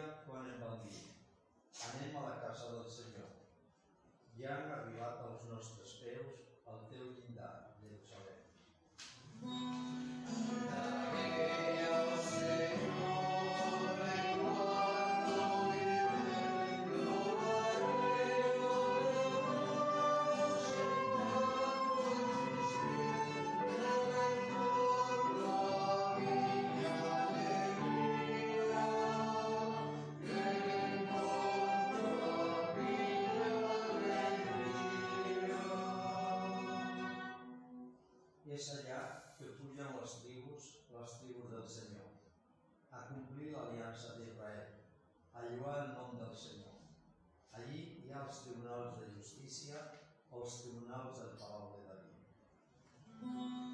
quan em van dir: anem a la casa del Senyor. Ja han arribat als nostres peus al teu llindar, Jerusalem. És allà que pugen les tribus del Senyor, a complir l'aliança d'Israel, a lloar el nom del Senyor. Allí hi ha els tribunals de justícia o els tribunals del Palau de David.